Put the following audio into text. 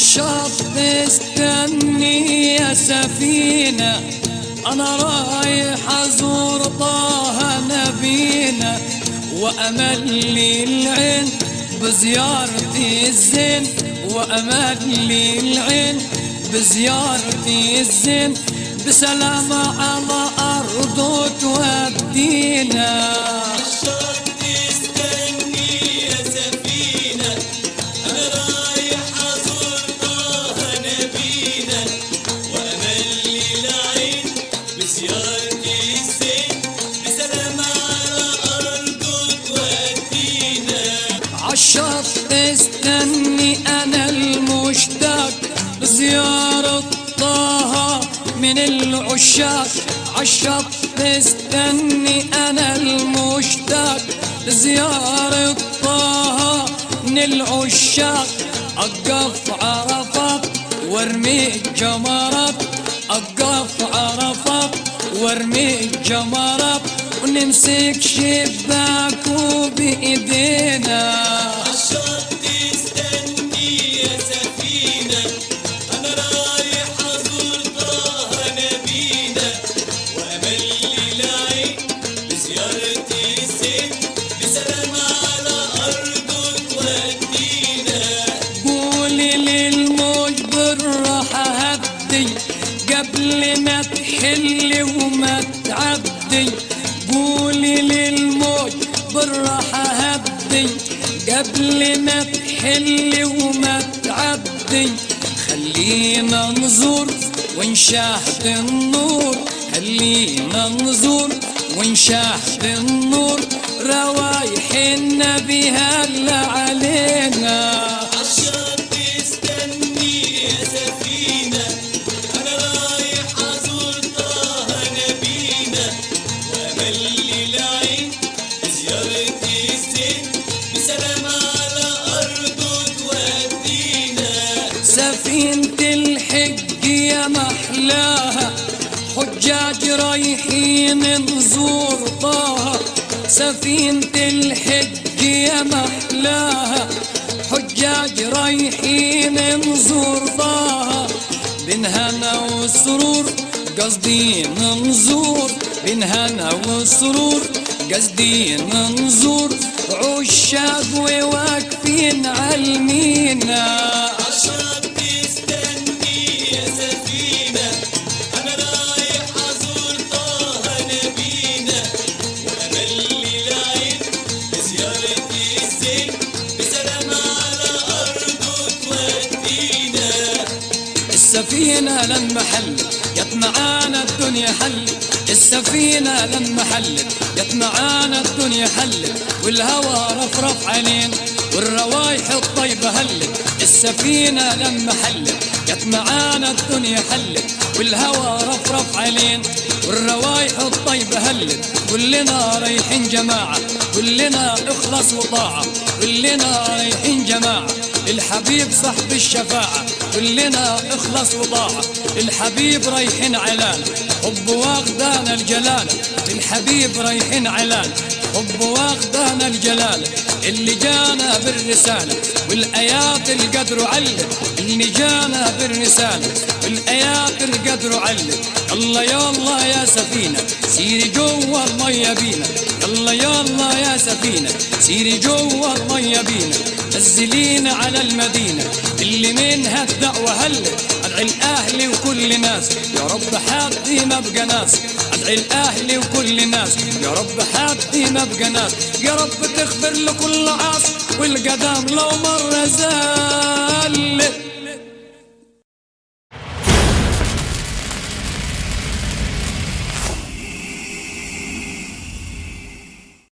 عالشط استني يا سفينة، أنا رايح أزور طه نبينا، وأمل لي العين بزيارتي الزين، وأمل لي العين بزيارتي الزين، بسلامة على أرضه تودينا. عالشط استني أنا المشتاق لزيارة طه من العشاق، عالشط استني أنا المشتاق لزيارة طه من العشاق، أقف عرفات وارمي جمرات، أقف عرفات وارمي جمرات، ونمسك شباكه بإيدينا. عالشط استني يا سفينة، أنا رايح أزور طه نبينا، وأمل لي العين بزيارتي الزين، بسلامة على أرضه تودينا. قولي للموج بالراحة هدي قبل ما تحلي وما تعدي، قولي للموج بالراحة هدي قبل ما تحلي وما تعدي، خلينا نزور ونشاهد النور، خلينا نزور ونشاهد النور، روايح النبي هلا علينا. عالشط استني يا سفينة، أنا رايح أزور طه نبينا، وأمل لي العين بزيارتي الزين، بسلامة على أرضه تودينا. سفينة الحج يا محلاها، حجاج رايحين نزور طه، سفينة الحج يا محلاها، حجاج رايحين نزور طه، بنهنا وسرور قصدين نزور، بنهنا وسرور قصدين نزور، عشاق وواقفين عالمينا. عالشط استني يا سفينة، أنا رايح أزور طه نبينا، وأمل لي العين بزيارتي الزين، بسلامة على أرضه تودينا. السفينة لما حلت جت معانا الدنيا حلت، السفينة لما حلت جت معانا الدنيا حلت، والهوى رفرف علينا والروايح الطيبة هلت، السفينة لما حلت جت معانا الدنيا حلت، والهوى رفرف علينا والروايح الطيبة هلت، كلنا رايحين جماعة، كلنا اخلص وطاعة، كلنا رايحين جماعة الحبيب صاحب الشفاعة، كلنا اخلص وطاعة، الحبيب رايحين علانا، حب واخدانا الجلالة، الحبيب رايحين علانا، حب واخدانا الجلالة، اللي جانا بالرسالة والآيات القدر علت، اللي جانا بالرسالة والآيات القدر علت، يلا يلا يا سفينة سيري جوا المية بينا، يلا يلا يا سفينة سيري جوا المية بينا، نزلينا على المدينة اللي منها الدعوة هلت، أدعي الأهل وكل ناس يا رب حدي ما بقى ناس، أدعي الأهل وكل ناس يا رب حدي ما بقى ناس، يا رب تغفر لكل عاص والقدام لو مرة زال.